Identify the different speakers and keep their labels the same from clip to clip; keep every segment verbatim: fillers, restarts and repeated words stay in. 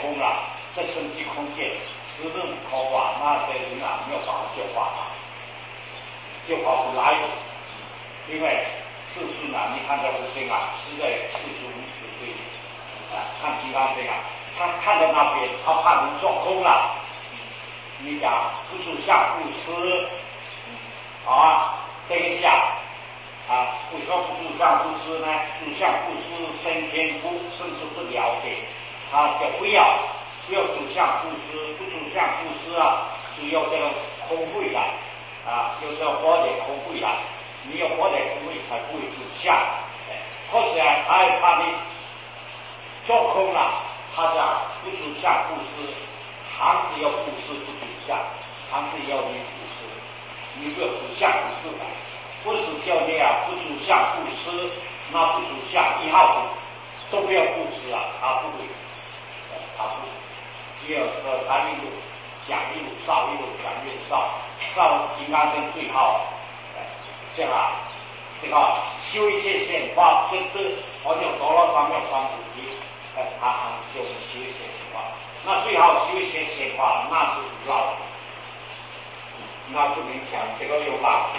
Speaker 1: 空了，这生即空见，实证不空化，那这人啊没有办法救化他，救化不来，因为世尊啊，你看这佛经啊，是在世尊死对啊，看金刚经啊，他看到那边，他怕人做空了，你讲不住相不思，好啊，等一下。啊，为什么不住相不思呢？住相不思，生天不甚至不了解，他就不要不要住相不思，不住相不思啊，只有这个空慧来啊，有这个佛的空慧来，你有佛的空慧才不会住相。哎，或者啊，他还怕你做空了，他讲不住相不思，还是要不思不住相，还是要你不思，你不要住相不思来。不是叫你啊，不住相不思，那不住相一号都不要不思啊，他不会，他不，只有说他一路讲一路造，一路讲一路造，造金刚经最好，这样啊，这个修一切显化，这这我有多了三藐三菩提，哎，他很修修一切显化，那最好修一切显化，那是老，那不能讲这个有老。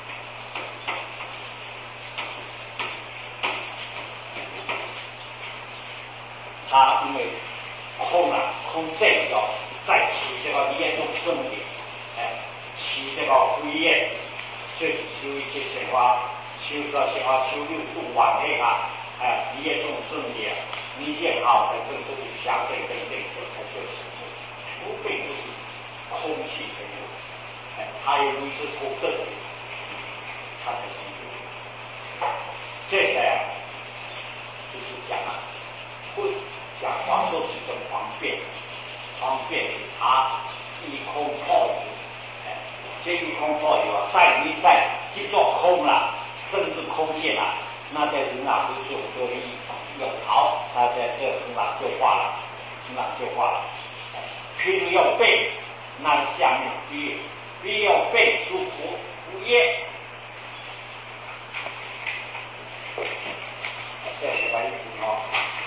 Speaker 1: 他因为空啊，空这个再起这个业众生的，哎，起这个灰业，就是修一切显化，修个显化修六度往内啊，哎，业众生的，你也好的跟这里相对跟这个不就是不并不是空气成就，哎，它有一是不正的，它的成就，这个呀，就是讲啊，不。讲黄州是种方便，方便他一空破有，哎，这一空破有啊，再一再去做空了，甚至空见了，那在人啊会做很多的有好，他在这人啊就化了，人啊就化了，哎，譬如要背，那下面必必要背诸佛无业，这是他意思哦。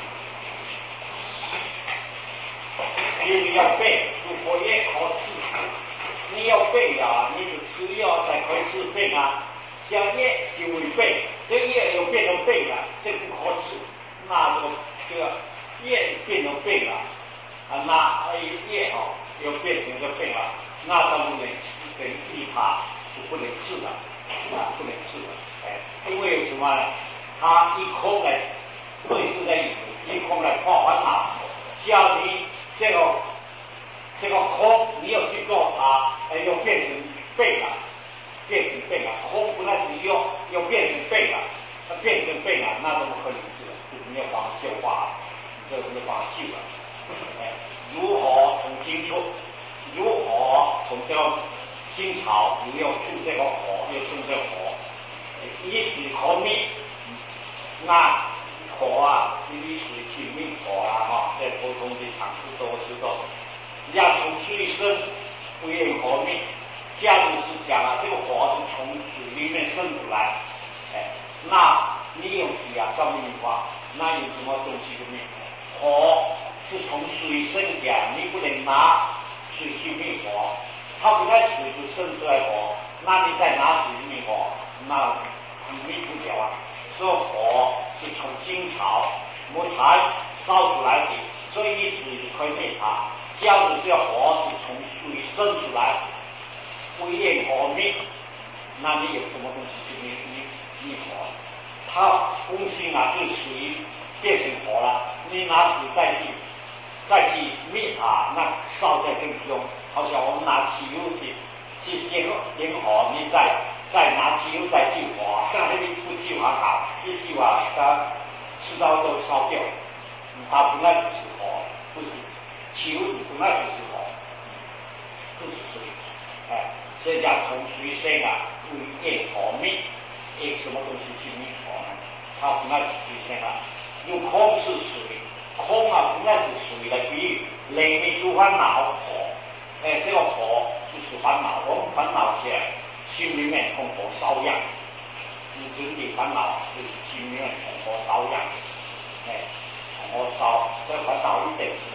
Speaker 1: 因为要背，如果也考试，你要背啊，你是吃药才可以治病啊。像业就会背，这个业又变成病了，这不可治。那这个这个业变成病了，啊，那业哦又变成个病了，那他不能等于他是不能治的，啊，不能治的。哎，因为什么呢？他一空来，对是在一空来破烦恼，叫你。这个这个空，你要去做它，哎，又变成背了，变成背了。空不那是又又变成背了，它变成背了，那怎么可能治？就是没有办法救化，这个没有办法救了。哎，如何从经出？如何从这个经草？你要出这个火，要出这个火，一时可灭。那火啊，一水去灭火啊，哈，在普通的常识都知道。要从水生，不愿火灭。假如是讲啊，这个火是从水里面生出来，哎，那你用水啊照灭化，那有什么东西就灭？火是从水生讲，你不能拿水去灭火，它不在水就生出来火，那你再拿水灭火，那你灭不了啊。所以火是从金草、木材烧出来的，所以一水就可以灭它。假如这火是从水生出来，不焰火灭，那你有什么东西去灭灭灭火？它空性啊，对水变成火了，你拿水再去再去灭它，那烧得更凶。好像我们拿汽油去去点点火，你再再拿汽油再救火，那你不救还好，一救啊，它吃到都烧掉，它本来就是火，不是汽油本来就是火，不是水，哎，这叫从水生啊，不焰火灭，用什么东西去灭火呢？它本来是水生啊，用空是水，空啊本来是水的比喻，里面就烦恼火，哎，这个火就是烦恼，我们烦恼起来，心里面从火烧样，你人的烦恼就是心里面从火烧样，哎，从火烧，这烦恼一定是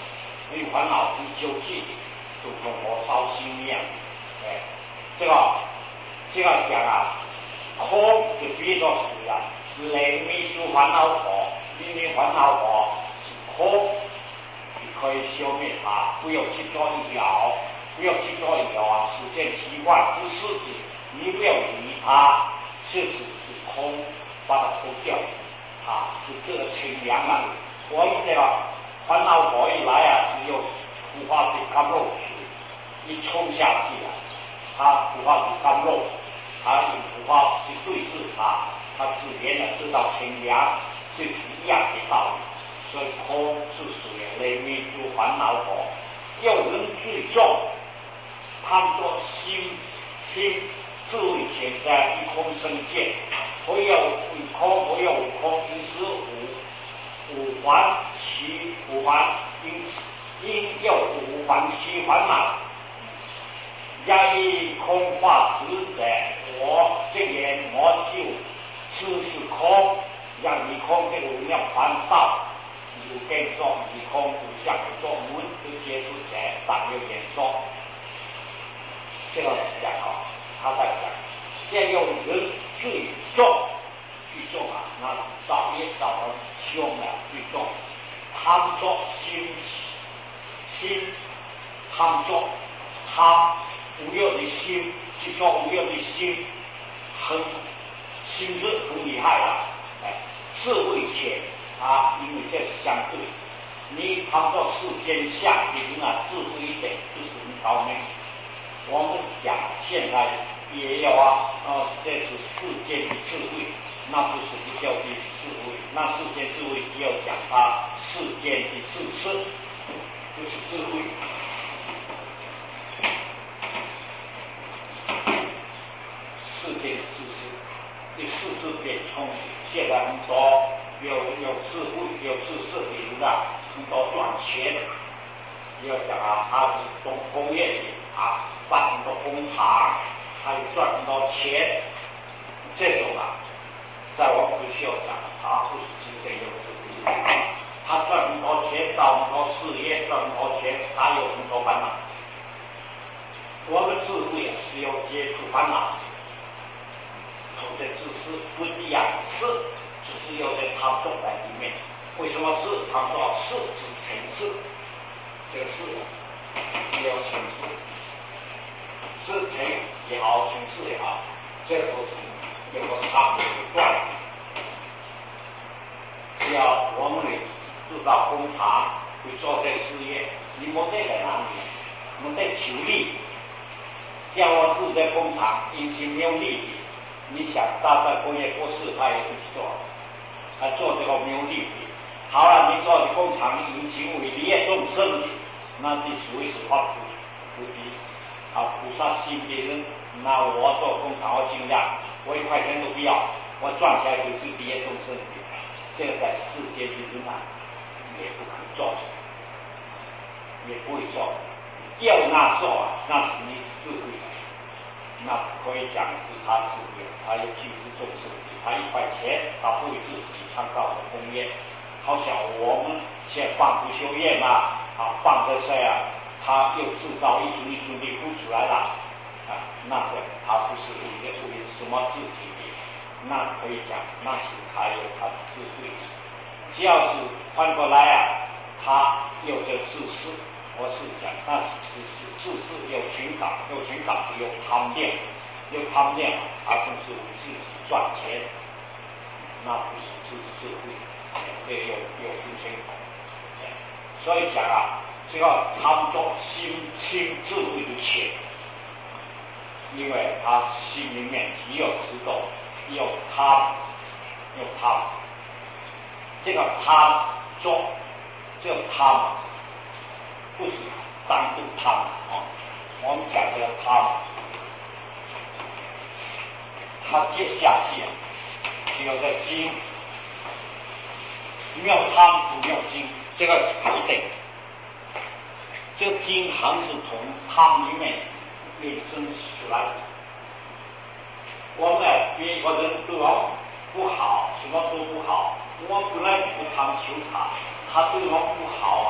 Speaker 1: 没有烦恼无究竟，就像火烧心一样。哎，这个这个讲啊，空就比作是啊，人没修烦恼火，因为烦恼火是空，你可以消灭它，不要去做一了，不要去做一了啊，时间习惯不是的，你不要理它，事实是空，把它抽掉，啊，是这个清凉啊。我们这个烦恼火一来啊，只有腐化的甘露水一冲下去啊，它腐化的甘露，它有腐化去对治它，它自然的知道清凉，这是一样的道理。所以空是属于人民诸烦恼火，要人最重，他说心心智慧潜在一空生见，不要无空，不要无空，因是无无还其无还，因因要无还其烦恼。要以空化实者，我这言我就知是空，让你空这个我们要还道。有跟说以空无相有作文就接触者党有演说，这个是讲啊，他在讲，先用人最重最重啊，那造业造成凶的最重，贪作心心贪作贪无有的心，去做无有的心，很心智很厉害了，哎，智慧浅。啊，因为这是相对，你看作世间相，已经啊智慧一点，就是很高明。我们讲现在也有啊，呃，这是世间的智慧，那不是不叫的智慧，那世间智慧只要讲它世间的知识，就是智慧。世间的知识，这四字变充实，现在很多。有有智慧、有知识的人啊，很多赚钱。要讲啊，他是懂工业的啊，办很多工厂，他有赚很多钱。这种啊，在我们不需要讲，他不是真正有智慧。他赚很多钱，搞很多事业，赚很多钱，他有很多烦恼。我们智慧啊，是要接触烦恼，从这知识不一样是。只是要在他重在里面，为什么是？他说是指层次，这个是也有层次，是层也好，层次也好，这个都是有个差别不断。只要我们制造工厂，去做这事业，你没得在哪里？没得求利。叫我制这工厂，因其没有利益，你想大在工业过事，他也不去做。他做这个没有利益，好了，你做的工厂引起为利益众生的，那你属于是发菩菩提啊，菩萨心的人。那我做工厂，我尽量，我一块钱都不要，我赚起来就是利益众生的。这个在世界的人啊，也不肯做，也不会做。要那做啊，那是你智慧，那可以讲是他智慧，他有济世众生。他一块钱，他不为自己创造的工业，好像我们现在放不修业嘛，啊，放这些啊，他又制造一吨一吨的呼出来了，啊，那个他不是为为什么自己的，那可以讲，那是他有他的智慧。只要是翻过来啊，他有这自私，我是讲，那是自私，自私有情感，有情感就有贪恋。有贪念，他就是为自己赚钱，那不是智智慧，这有有分清。所以讲啊，这个贪作心心智慧的浅，因为他心里面只有知道，有贪，有贪，这个贪作，这个贪不是单独贪啊，我们讲这个贪。他接下去啊，只有在经，没有贪就没有经，这个一定。这个经行是从贪里面衍生出来的。我们别一个人对我不好，什么都不好，我本来不贪求他，他对我不好啊，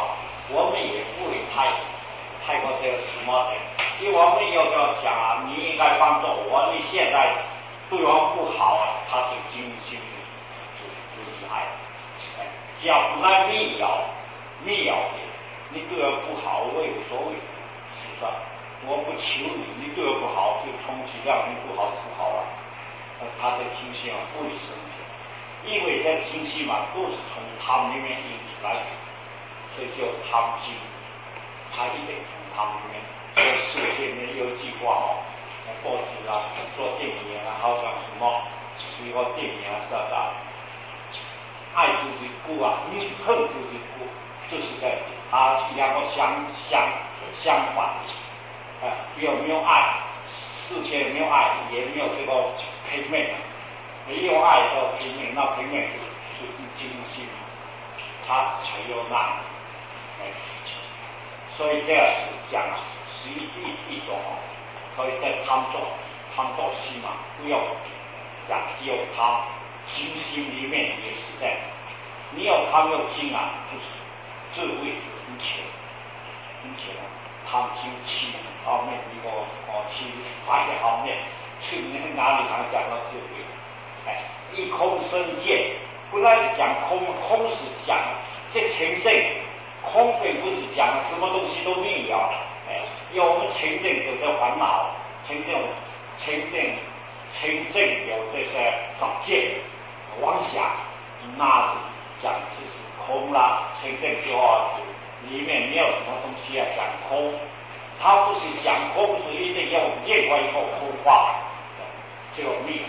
Speaker 1: 我们也不会太太过这个什么的，因为我们要要讲啊，你应该帮助我，你现在对我不好啊，他是精心就就厉害，哎，只要不来密咬密咬的，你对我不好我也无所谓，是吧？我不求你，你对我不好，就充其量你不好就不好了。他的精心啊不会生气，因为这精心嘛都是从汤里面引出来的，所以叫汤精。他一定从汤里面。世界里面有句话哦，报纸啊做电影啊，好像什么是一个电影啊，是吧？爱就是孤啊，你恨就是孤，就是在它两个相相相反的，啊，没有没有爱，世界没有爱，也没有这个平面，没有爱的平面，那平面就是精心，它才有那，哎，所以这样子讲啊，是一一一种哦，所以在汤做汤做西嘛，不要讲只有汤，精心里面也是在。你要汤要精啊，就是智慧很浅，很浅啊。汤精气方面一个哦，气发展方面，是你哪里能讲到智慧？哎，一空生见，本来是讲空，空是讲这前证，空并不是讲什么东西都没有，哎，因为我们前证有这烦恼，前证前证前证有这些法界妄想，那讲就是空啦，前证就里面没有什么东西要讲空，它不是讲空，是一定要另外一个空话，这个密。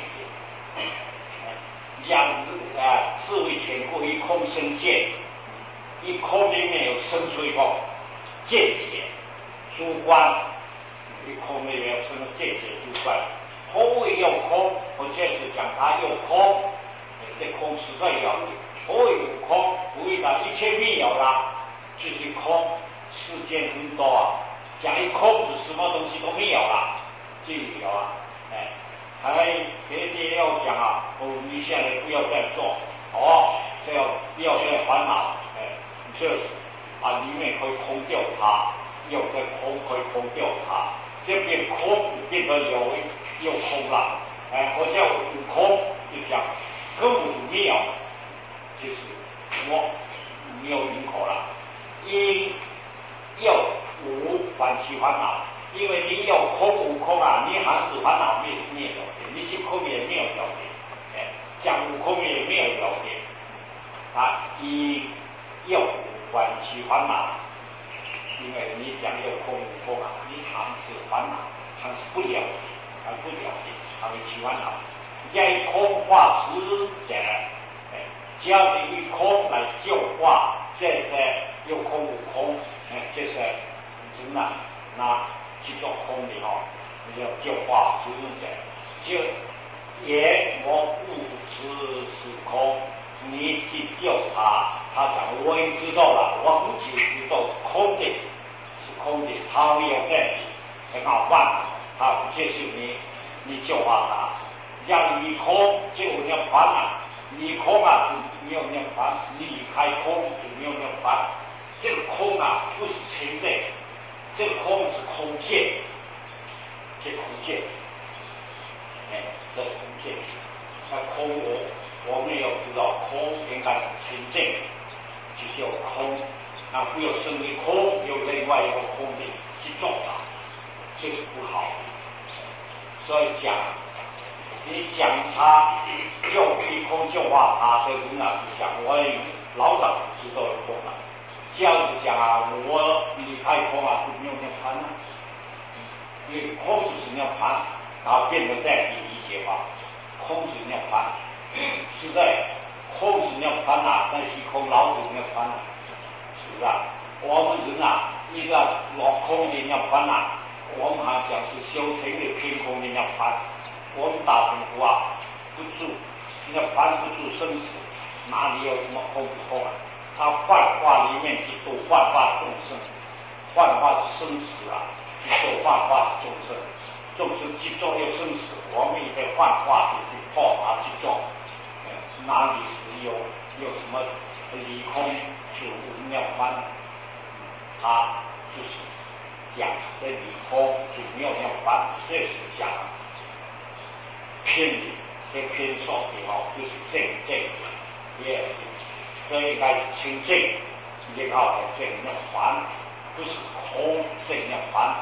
Speaker 1: 讲啊，智慧全过一空生见，一空里面有生出一个见解、主观，一空里面有生出见解、主观。何谓有空？我就是讲它有空，这空实在要的。何谓有空？不会的，一切没有了，就是空。世间很多啊，讲一空是什么东西都没有了，就有啊，哎。还别的要讲啊，哦，你现在不要再做，哦，这要不要再烦恼，哎，这是啊，里面可以空掉它，有的空可以空掉它，这边空变得有有空了，哎，我叫有空就讲根本没有，就是我没有因果了，因有无反其烦恼。因为你有空无空啊，你还是烦恼灭灭了的，你去空也没有了的，哎，讲无空也没有了的，啊，因有无关其烦恼，因为你讲有空无空啊，你还是烦恼，还是不了解，还不了解，还会起烦恼。以空化实者，哎，只要你以空来教化这些有空无空，哎，这些人啊，那。去做空的哦，你要教化实者，就也我不知是空，你去教他，他讲我已知道了，我不就知道空的，是空的，他没有在很好办，他不接受你，你教化他，让你空就没有烦恼，你空啊就没有那烦，你离开空就没有那烦，这个空啊不是存在。这个空是空见，这空见，哎，这是空见。那空我我们要知道，空应该是清净，就叫空。那不要生为空，有另外一个空的去做它，这是不好的。所以讲，你讲他就凭空就化他，这人啊是讲我老早就知道有空了。这样子讲啊，我离开空啊，就没有那烦了。因为空就是那烦，然后变成这样的理解吧。空是那烦，是在空是那烦恼，但是空老是那烦恼，是不是啊？我们人啊，一个落空的那烦恼，我们还讲是修成的偏空的那烦。我们大乘佛啊，不住，那烦不住生死，哪里有什么空不空啊？他幻化里面去度幻化众生，幻化生死啊，去度幻化众生，众生去做有生死，我们也在幻化里去破它去做，哪里是有有什么离空就无妙观？ 它就是讲的理空就没有那么烦，这是讲偏理，这偏说的哦，就是正正也是，这应该是清正，然后正要烦，不是空正要烦。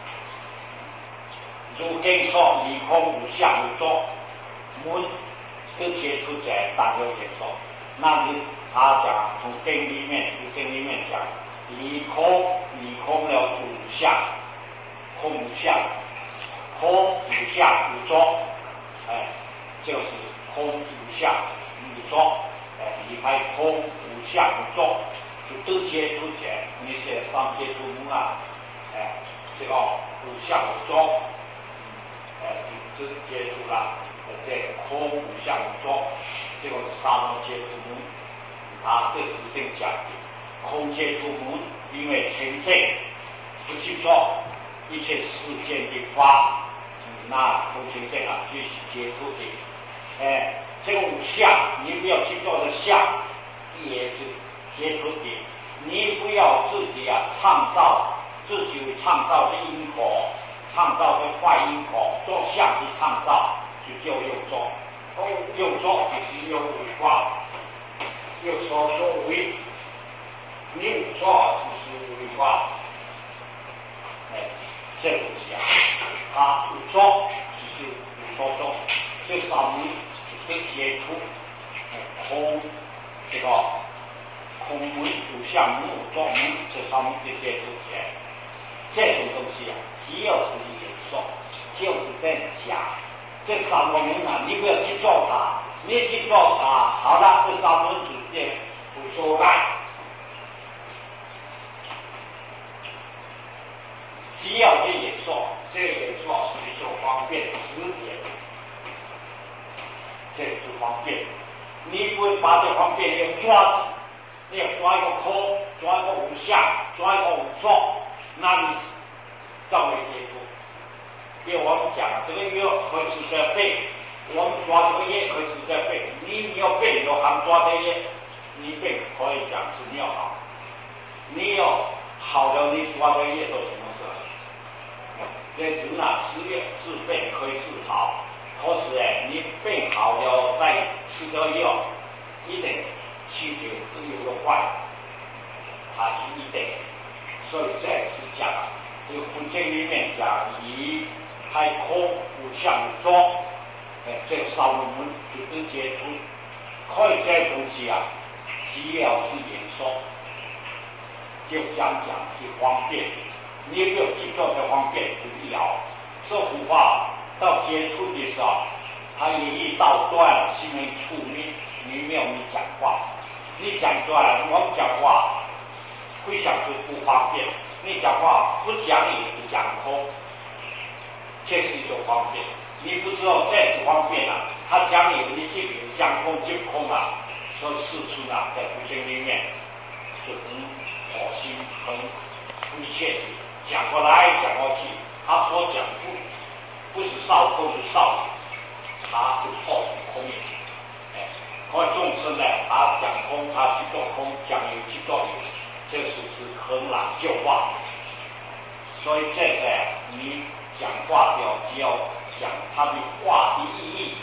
Speaker 1: 如经说理空无相无作，门都接触在单有演说，那是他讲从经里面，从经里面讲理空，理空了无相，空无相，空无相无作，哎，就是空无相无作，哎，离开空无相无作，就都接触在那些三界诸门啊，哎，这个无相无作。呃，就直接触了，这空无相无作，这个是三摩接触门，啊，这是这讲的。空接触门，因为清净不去做一切世间的法，那空清净啊，就是接触的。哎，这个无相，你不要去做的相，也是接触的。你不要自己啊创造，自己创造的因果。创造的坏因果，做相的创造就叫有作，哦，有作就是有为化，有所作为，你无作就是为化，哎，这东西啊，它有作就是有所作，这三门是接触，哎，空这个空门有相门有作门，这三门的接触起来。这种东西啊，只要是演说，就是在讲这三个门啊，你不要去做它，你去做它，好了，这三门主见无所谓。只要是演说，这个演说是就方便直接，这就方便。你不会把这方便要抓住，你要抓一个空，抓一个无相，抓一个无作。那你照为接触，因为我们讲这个药可以是在背，我们抓这个业可以是在背，你你要背有行抓的业，你背可以讲是你要好，你要好了，你抓的业做什么事？这人啊，吃药治病可以治好，可是哎，你病好了再吃这药，一定气血自由的坏，它是一定。所以这是讲这个佛经里面讲以开空无相无作，哎，这个三门就直接出，可以这东西啊，只要是演说，就讲讲就方便，你也不要去做的方便不必要。这幅画到接触的时候，它也一道断，心没处理，你没有你讲话，你讲断，我们讲话。会想就不方便，你讲话不讲理不讲空，这是一种方便。你不知道这是方便啊，他讲理你这个讲空就空啊，所以事出啊，在佛经里面是很可心很密切的，讲过来讲过去，他所讲不不是少空是少，他是错是空也。哎，可以众生呢，他讲空，他去做空，讲有去做有。这是是很难就话，所以这个你讲话要只要讲它的话的意义，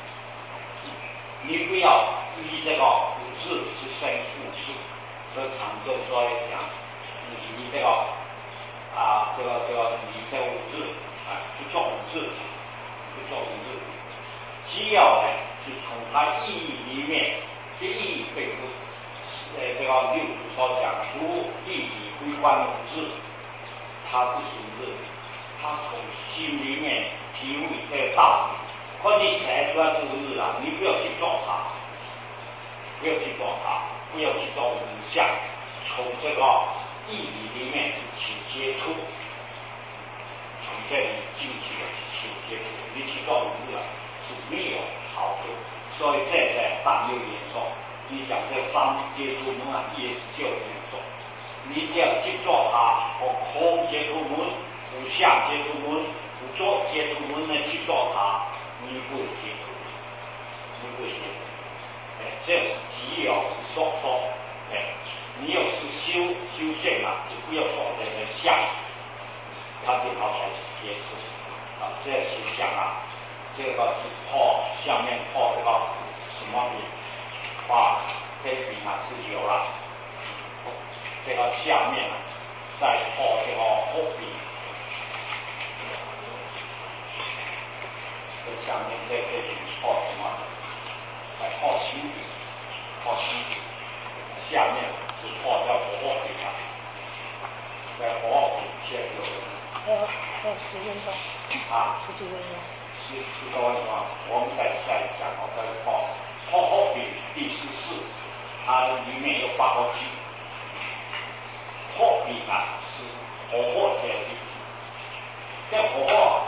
Speaker 1: 你不要以这个五字是生复字，所以常州说讲你这个啊这个这个你这五字啊不做五字，不做五字，只要呢是从它意义里面的意义并不。呃，这个六祖所讲如地理微观文字，它不是字，它从心里面体会这个道理。或你写出来这个字啊，你不要去做它，不要去做它，不要去做影像，从这个意义里面去接触，从这里进去去接触，你去做文字是没有好处。所以这在当有演说。你讲这三接触门啊，也是叫演说。你只要去做它，和空接触门、无相接触门、无作接触门呢去做它，你不会接触，你不会接触。哎，这是只要是说说，哎，你要是修修正啊，就不要说它就好开始解释啊，这是讲啊，这个是破下面破这个什么笔啊，这笔啊是有了，这个下面啊再破这个后笔，这下面这这笔破什么？再破心笔，破心笔，下面是破掉火候笔啊，在火候笔先有。
Speaker 2: 还有还有十分钟
Speaker 1: 啊，
Speaker 2: 十几分钟，
Speaker 1: 十十多分钟，我们再再讲哦，再破破后笔第十四，它里面有八个句，后笔呢是火候写的，这火候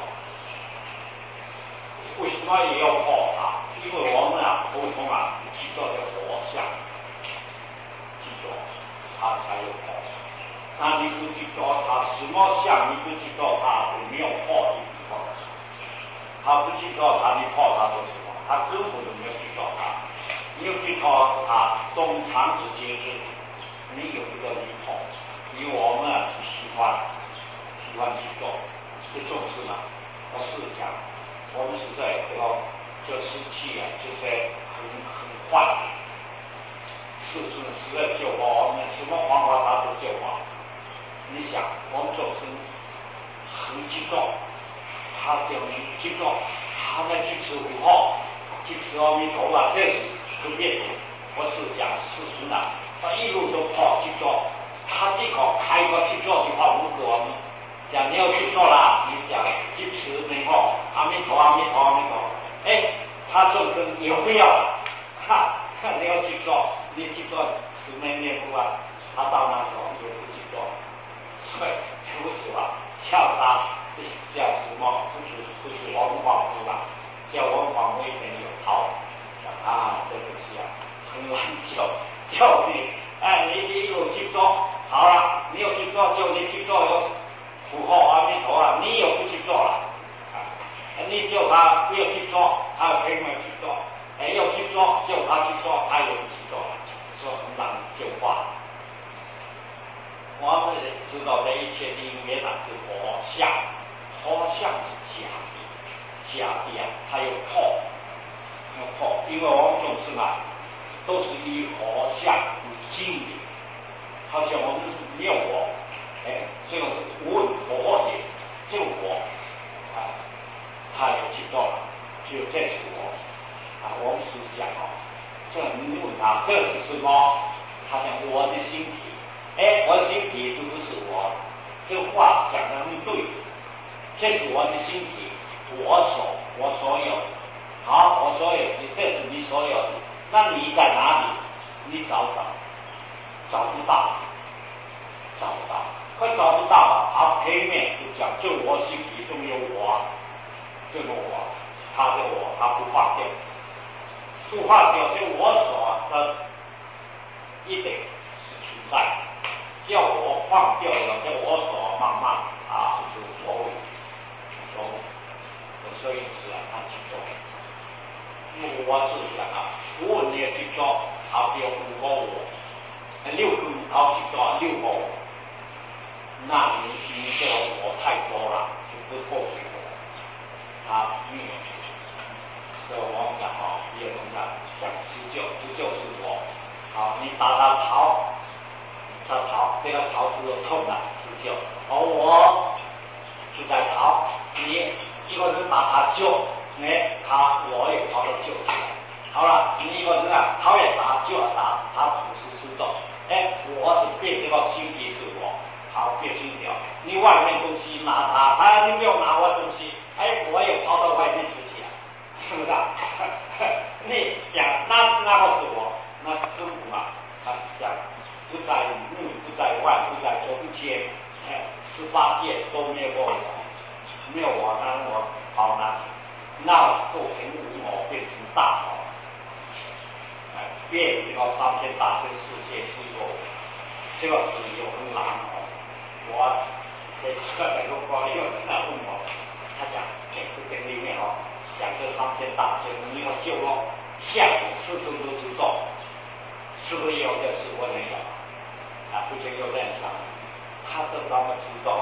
Speaker 1: 为什么也要破啊？因为我们啊沟通啊，记住这火象，记住它才有破。那你不记住它什么象，你不记住它就没有破的地方。他不记住它，你破它做什么？他根本就没有记住它。你有记住它中长之节日，你有一个离破。因为我们啊喜欢喜欢记住，这重视嘛。我是讲，我们是在这个这时期啊，就是很很快，事情实在救活我们，什么方法他都救活。你想，我们总是很激动，他叫你激动，他在去吃午后，去吃阿弥陀佛，这是特别的。我是讲事实呢，他一路都跑去做，他这个开过去做的话，如果我们讲你要去做啦，你讲去吃那个阿弥陀阿弥陀阿弥陀，哎，他众生也不要了，哈，你要去做，你去做十面面部啊，他到那时候也不去做。所以不是吧？叫他叫什么？不是不是我们广播吧？叫我们广播一点有套，讲啊，这个是啊，很难教教你，哎，你你有去做，好了，你有去做，就你去做有符合阿弥陀啊，你又不去做了，啊，你叫他不要去做，他可以没有去做，哎，要去做，叫他去做，他又不去做了，说很难教化。我们知道这一切的原来是火象，火象是假的，假的啊，它有破，有破，因为我们总是嘛，都是以火象为经理，好像我们是没有我，哎，这个是问火的，这个我，啊，他也知道了，就这是我，啊，我们是讲哦，这你问他这是什么？他讲我的心体。哎，我的心体就不是我，这话讲得很对，这是我的心体，我所我所有，好，我所有的，这是你所有的，那你在哪里？你找不到，找不到，找不到，快找不到了。他背面就讲，就我心体中有我，这个我，他的我，他不放掉，不放掉，就我所的一点是存在的。叫我放掉了，叫我所慢慢啊，就所谓所谓，所以是啊，他去做。我是讲啊，我你也去做，好比五个我，六个好去做六个我，那你你这个我太多了，就不够给我。啊，嗯，所以我们讲啊，也怎么讲，讲自救，自救是我。好，你打他逃。他逃，这个逃是有痛的，自救。而我就在逃，你一个人把他救，哎，他我也跑到救出来。好了，你一个人啊，逃也打，救也打，他不是失动。哎，我是变这个心体是我，好变心掉。你外面东西拿他，哎，你不要拿我东西，哎，我也跑到外面出去了，是不是啊？你讲那那个是我，那根本啊，他是这样。不在内，不在外，不在中间，哎，十八界都没有我，没有我，那我跑哪里？那构成无我变成大我，哎，变这个三千大千世界是一个，这个是有很难哦。我在这个如果有人来问我，他讲这这个里面哦，讲这三千大千，你要救我，下午四分都知道，是不是有的是我那个？啊，不仅有人讲，他都那么知道，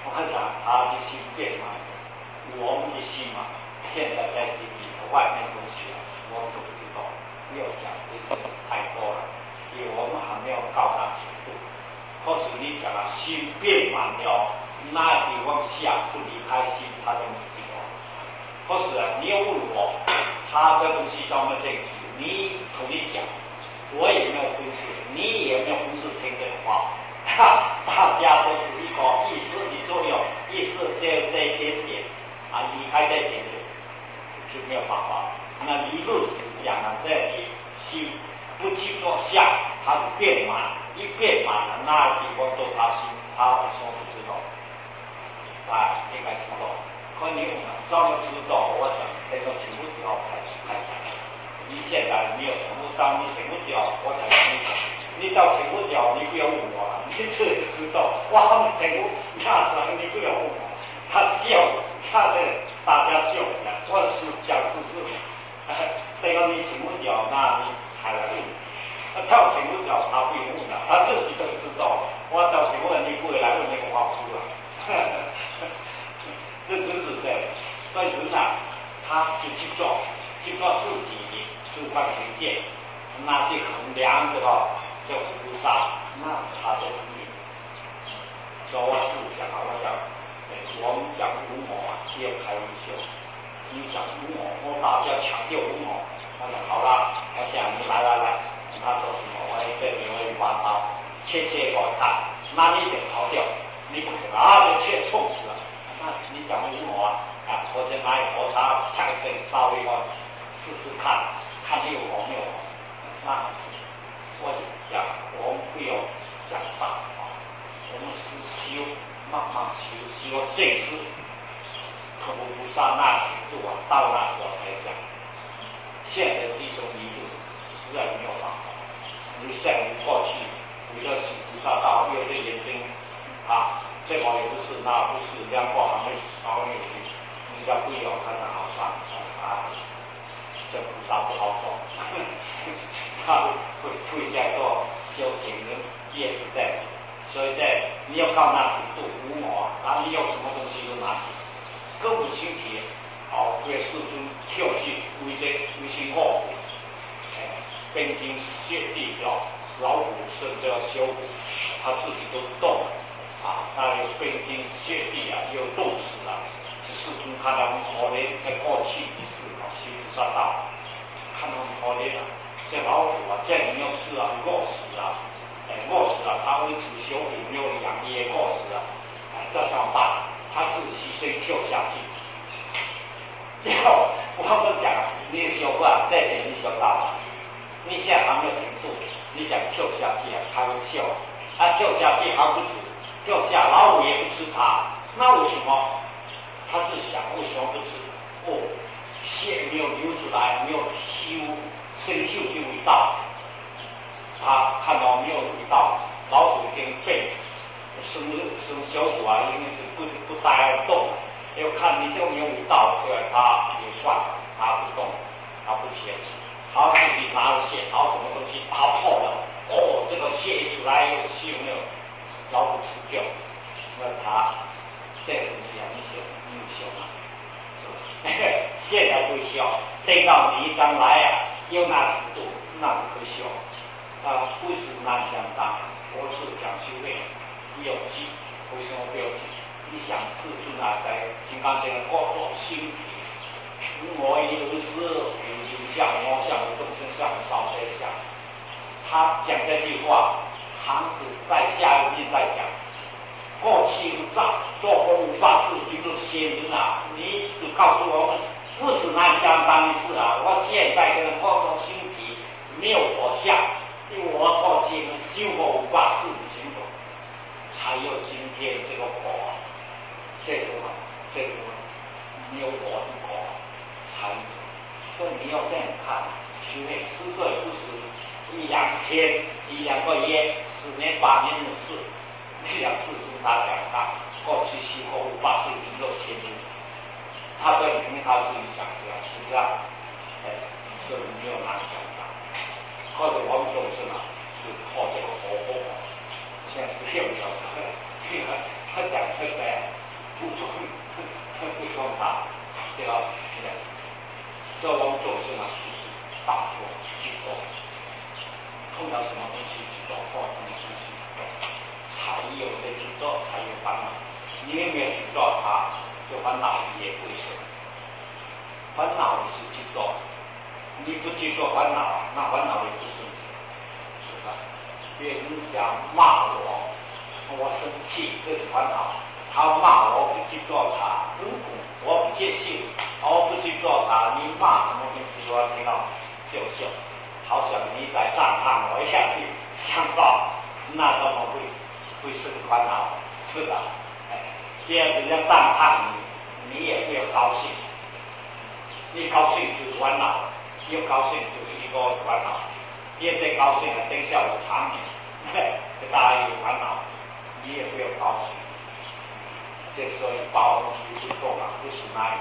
Speaker 1: 我看讲他的心变嘛，我们的心嘛，现在在里面外面东西啊，我们都不知道，不要讲这些太多了，因为我们还没有到那程度。或是你讲啊，心变满了，那地方下不离开心，他就没知道。或是啊，你又问我，他这东西专门这题，你同你讲，我也没有分析，你也没有分析听这个话。大家都是一个意识的作用，意识只有这一点点啊，离开这一点点就没有办法。那理论是讲啊，这里心不去做相，它是变满，一变满了，那地方都他心，他说不知道，啊，应该知道。可你问照样知道，我讲这个请不掉开始开讲。你现在没有全部上，你请不掉，我才跟你讲。你到请不掉，你不要问我了，你自己知道。我们请不那时候你不要问我，他笑，他这大家笑的，我是讲事实。这个你请不掉，那你才来问。到请不掉，他不用问了，他自己都知道。我到请问你不会来问那个话术了。这真是这样。所以人啊，他就去做，去做自己的主观评鉴，那去衡量这个。叫菩萨，那差得很远。所以我是讲啊，我讲，我们讲无我啊，只有开玩笑。你讲无我，我大家强调无我，他说好了，我想你来来来，他说什么？我这里我一把刀，切切给我看，那你得跑掉，你不可能啊，就切痛死了。那你讲无我啊，啊，或者拿一锅茶开水烧一锅，试试看，看你有我没有我，那。我讲，我们不要讲大话，我们是修，慢慢修，修正式，可不不上那程度啊，到那时候才讲。现在这种理论实在没有办法，你现在过去，你要是菩萨道，有的眼睛啊，这个也不是，那不是，两个还没稍微有去，人家不要看到好算算啥，这菩萨不好做。他会会在做修行人也是这样，所以在你要到那程度无我，然后你有什么东西都拿去，各不清体，哦，对世尊跳去为这为心祸苦，哎，冰天雪地要老虎甚至要修补，他自己都动了啊，那有冰天雪地啊，又冻死了，世尊看到很可怜，在过去的事啊，修菩萨道，看到很可怜啊。这老虎啊，这没有事啊，饿死啊，哎，饿死了，他为此修补没有养也饿死了，哎，这怎么办？他自己先跳下去。然后我们讲，你修过这点你修到了，你现在还没有停住，你讲跳下去啊，开玩笑，他跳下去还不止，跳下老虎也不吃他，那为什么？他是想为什么不吃？哦，血没有流出来，没有修。生锈的味道，他看到没有味道，老虎已经被生生小鼠啊，因为是不不待而动，要看你这个没有味道，对吧？他也算了，他不动，他不切吃，他自己拿着血掏什么东西打破了，哦，这个血一出来又是有没有老虎吃掉，那他这个东西啊，你修你有修吗？是不是？现在不修，等到你一张来啊。有那程度，那不可笑啊！不是难相当，我是讲修炼，不要急。为什么不要急？你想世尊啊，在《金刚经》各种心体，我以为是有形象、我相、众生相、少些相。他讲这句话，还是在下一句再讲。过去无障，做过无法事，就是仙人啊！你就告诉我们。不是难相当的事啊！我现在跟各种心体没有我相，因为我过去修过五法四经过，才有今天这个果，这个这个没有我的果才有。所以你要这样看，修炼十岁不是一两天、一两个月、十年、八年的事。那两次跟他讲，他过去修过五法四经过千年。他在里面他自己讲的，是不是啊？哎，所以没有难讲的。或者我们众生啊，是靠这个活活，现在是用不了的。他讲这个碰到什么东西去做，碰什么东西才有的去做，才有烦恼。你有没有去做它，就烦恼也会生。烦恼是去做，你不去做烦恼，那烦恼也不生，是吧？别人家骂我，我生气，这是烦恼。他骂我不去做他，如果我不接受，我不去做他，你骂什么东西我听到就笑，好像你在赞叹我一下去，想到那怎么会会生烦恼？是吧？哎，第二人家赞叹你，你也没有高兴，一高兴就是烦恼，一高兴就是一个烦恼，一再高兴了，等下有场面，这大家有烦恼，你也没有高兴。这所以包容不是做嘛，不是那样。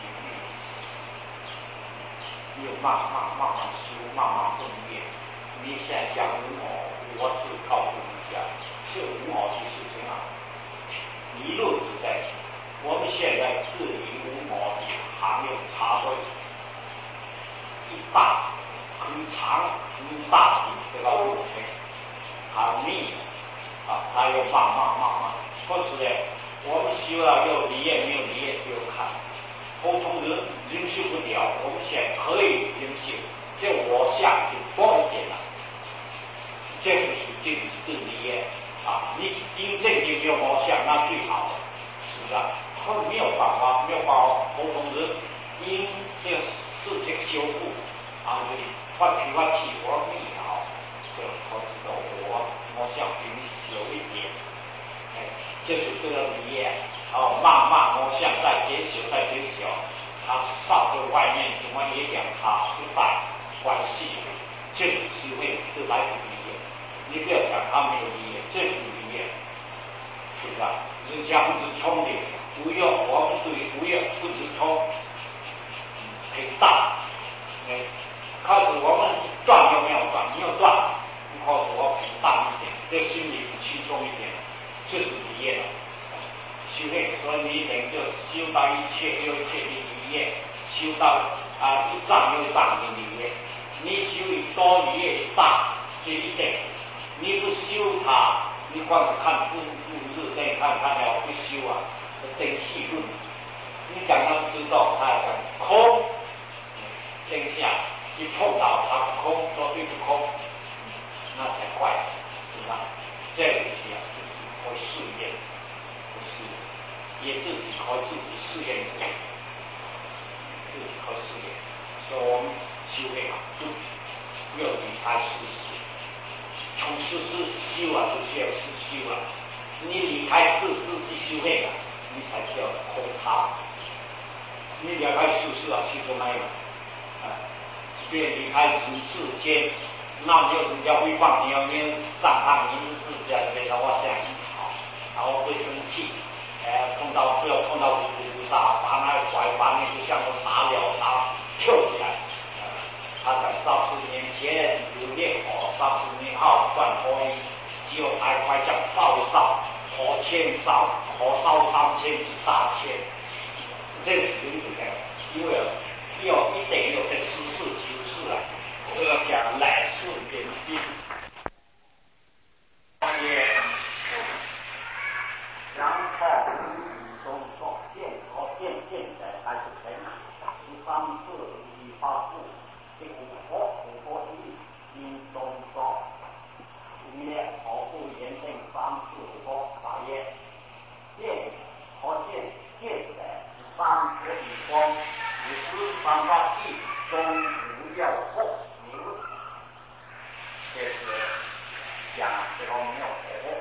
Speaker 1: 你有慢慢慢慢修，慢慢分辨。你现在讲无我，我是告诉你讲，是无我的事情啊。理论是在，我们现在治理无我的还有差别，一大很长很大的这个过程，很密啊，它要慢慢慢慢，可是呢。我们修了有理业没有理业就要看，普通人忍受不了，我们现在可以忍受，这我想就多一点了，这就是这是理业啊！你真正的没有我想那最好，是吧？他没有办法，没有办法，普通人因这事情修复啊，就发脾发气，我没有，这我知道我我想比你小一点。这是这个理业，哦，慢慢我想再减小，再减小，它烧在外面怎么也养它不带关系，这是智慧，这来自理业。你不要讲他没有理业，这是理业，是吧？人家不是聪明，不用我们对不用不是聪，很大，哎，开始我们赚有没有赚？没有赚，开始我很大一点，这心里轻松一点。这是理业了，修炼，所以你等于就修到一切又一切的理业，修到啊一丈又一丈的理业。你修一多理业一大，这一点，你不修它，你光是看不不日再看看了不修啊，等细论。你讲他不知道，他讲空，真相一碰到他不空，说对不空，那才怪，是吧？这个需要。可试验，不是也自己可自己试验自己，自己可试验。所以我们修炼啊，就要离开世事，从世事修啊，就需要世修啊。你离开世事去修炼啊，你才叫空他。你离开世事啊，去做那个啊，即便离开人世间，那没有人家诽谤你，没有赞叹你是自家的，那我想。然后会生气，呃，碰到不要碰到菩萨，把那拐把那个像我打了他跳起来，呃，他在三十年前有烈火，三十年后转火影，只有抬块将烧一烧，火千烧，火烧三千是大千，这是真的，因为要一定要在实事求是啊，这个讲来世点心，也。然后中所见和见见的还是成，十三次一八四，这五佛五佛一因中所，一列何不言定三次佛法业，见和见见的三次以光，以十三法义中无要惑名，这是讲这个没有惑。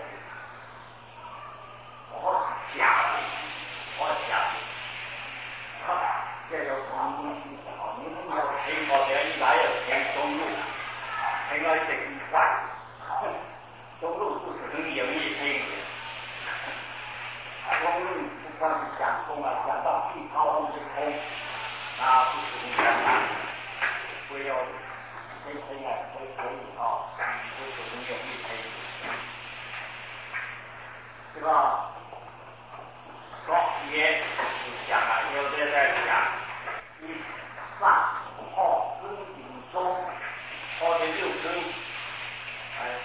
Speaker 1: 我是假的，我是假的。这有什么东西好？你们要听我这一来要听中路，听了这一块，中路不是很容易听的。中路不光是讲通了，讲到一套路就通，那不是很简单。不要听听啊，可以可以啊，不是很容易听。这个。说也是讲啊，有的在讲一上二根顶中，二的六根，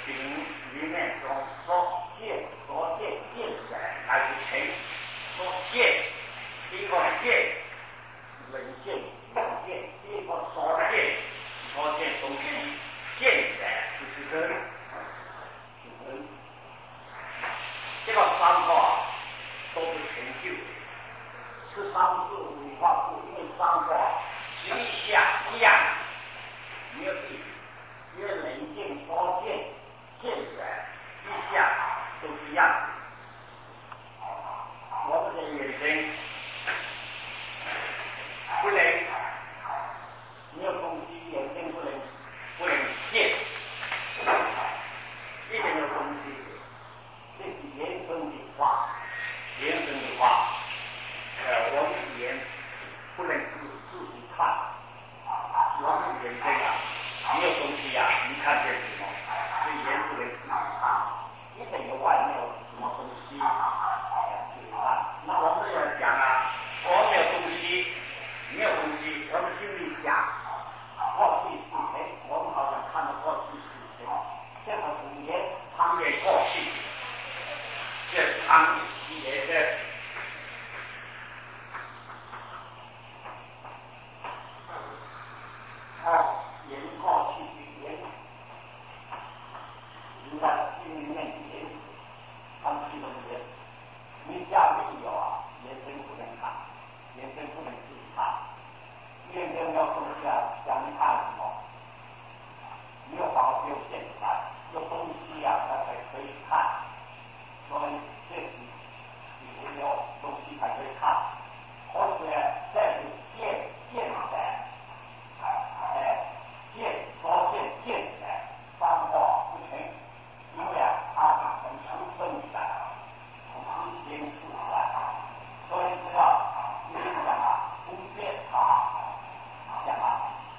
Speaker 1: 经里面中所见所见见起来乃是成所见，第一个见人见人见，第一个所见所见东西见起来就是人，是人。这个三个啊都是成就的，是三个文化部，因为三个实际上一样，没有地。因为人见所见见起来一下都是一样的。我们的眼睛不能没有东西，眼睛不能不能见，一定有东西，这是原生的话，原生的话，呃，我们眼不能自自己看，我们眼睛啊。没有东西呀、啊，你看见什么？所以眼不能自己看，一定有外面有什么东西自己看。那我们要讲啊，我们有东西，没有东西，我们心里想，过去事情，我们好像看到过去事情，这个是也常也过去，这常也是。哦，人过去的人，人在心里面的人，他们是什么人？你家里有啊，眼睛不能看，眼睛不能自己看，眼睛要东西啊，想你看什么？没有方式有现在，有东西啊，它才可以看，所以这是你有东西才可以看，而且这是见见的。哎，见所见见起来三化不成，因为啊，它是从出生起来，从之前出来，所以只要你讲啊，不变它，讲啊，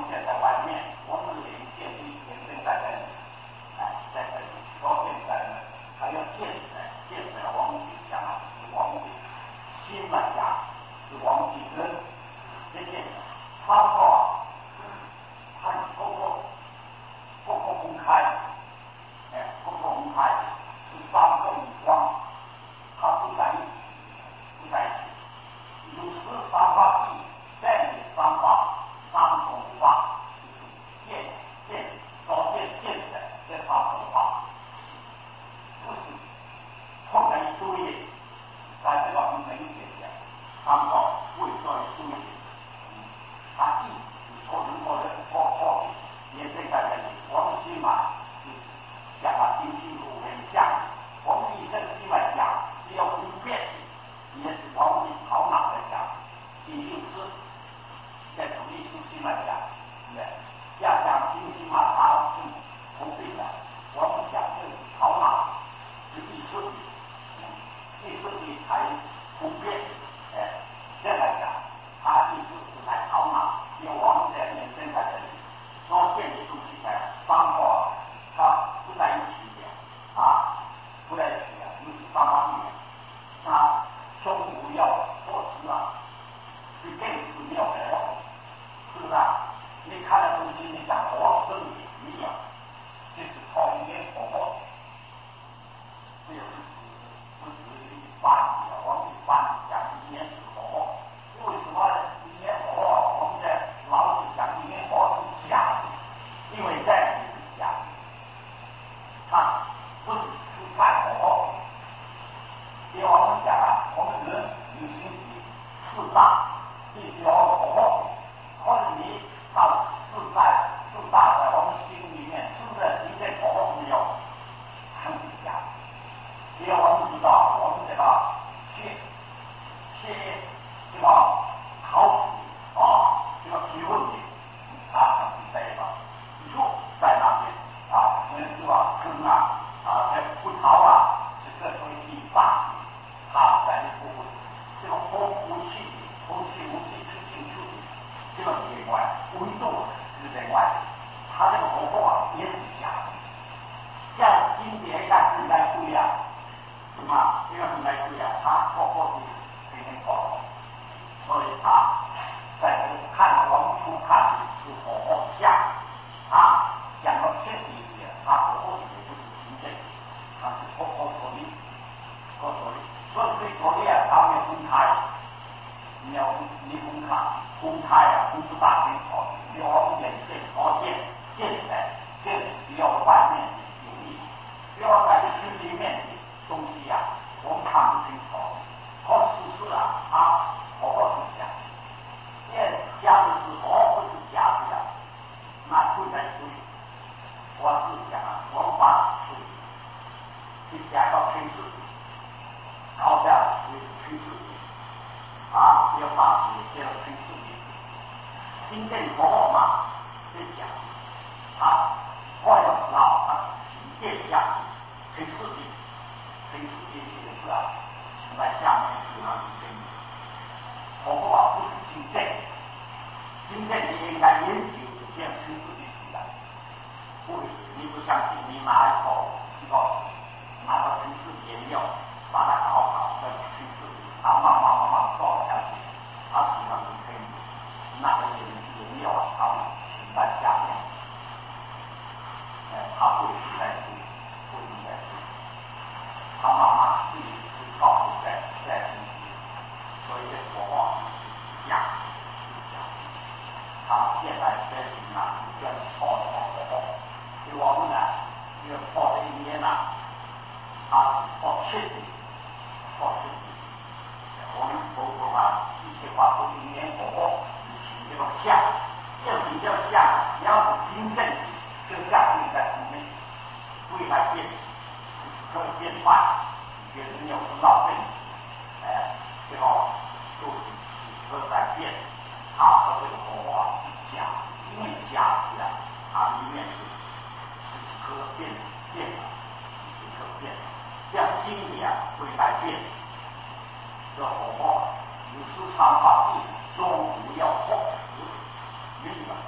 Speaker 3: 现在外面，我们连建立连正在这里，哎，在这里到现在呢，还要建设建设王帝讲啊，王帝新买家是王帝人，这建设，他说他通过通过公开，哎，通过公开是三个以光，他不在一起，不在一起，有时三法地，再有三法。三种法就是建建造建建的这三种法，不是碰在一堆的，在这个很明显的，三个为做一堆的，他一可能或者或或也是在这里，我们起码是讲了辛辛苦苦很像，我们以这个起码讲，只要不变，也是我们头脑来讲，也就是在主义书信来讲，对，要讲信息嘛，它是不对的。我们讲的是头脑是艺术的，艺术的才不变，哎，这来讲，它艺术是在头脑，因为我们在人生在这里，所见的东西在三个，它不在一起的，啊，不在一起的，尤其三方面，它胸无要做事啊，是更是没有的。是不是啊？你看的东西，你讲活生也没有，就是靠语言活活，这也是不是一般的。我们一般讲语言是活活，为什么语言活活？我们在老是讲语言活活是假的，因为这里是假的，它不是是太活活。因为我们讲啊，我们人有心理四大，必须要活活。或者你到自在自大在我们心里面，是不是一点活动没有？很不假。因为我们知道，我们这个学学这个考试啊，这个提问的啊，这个题目在那边啊，跟这个跟啊啊，这不逃啊，是这属于第八，它在这部分这个风无气的，风气无气是清楚的。这个是另外，温度是另外，它这个活动啊也是假的，像今年看应该不一样，是吗？这个应该不一样，它活动是非常好，所以它在看我们初看是活动像啊，讲到确实一点，它活动也不是凭借，它是活活所力，活所力，所以对所力啊，它没有公开。你要你公开公开啊，公布大清楚，要我们眼见所见，见来见只要外面有利，不要在心里面的东西啊，我们看不清楚。或事实啊，它活是假，因为假的是活，不是假的，那不能对。我是讲啊，我们把水去加到平时，高下水平时。啊，要把水要清楚一点，真正活活嘛，是讲啊，我要知道啊，体验下去，清楚的，清楚的就是啊，在下面是那里真的，活活不是真正，真正你应该研究这样清楚的起来，不会，你不相信，你拿一口一个拿到清楚颜料，把它搞好，再清楚的，啊，慢慢慢慢搞下去。它实际上是可以那个颜料啊，它会停在下面，哎，它会停在水，会停在水，它慢慢自己会告诉在在身体，所以这火光是假是假，它现在在什么呢？叫泡什么火？因为我们呢，这个泡的里面呢，它是泡气体，泡气体。我们佛陀把一切法都因缘果，起这个相，要比较相，要是真正的这个相就在里面，未来变，可以变坏，别人有时闹病，哎，这个都是可改变，它和这个佛法是假，因为假的它里面是是可变变的，是可变的，像经理啊会改变。这火候有时常把地中午要破十，没有，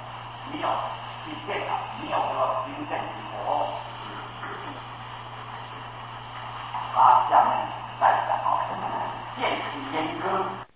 Speaker 3: 没有去变了，没有个行政举国。啊，下面再讲啊，见其严苛。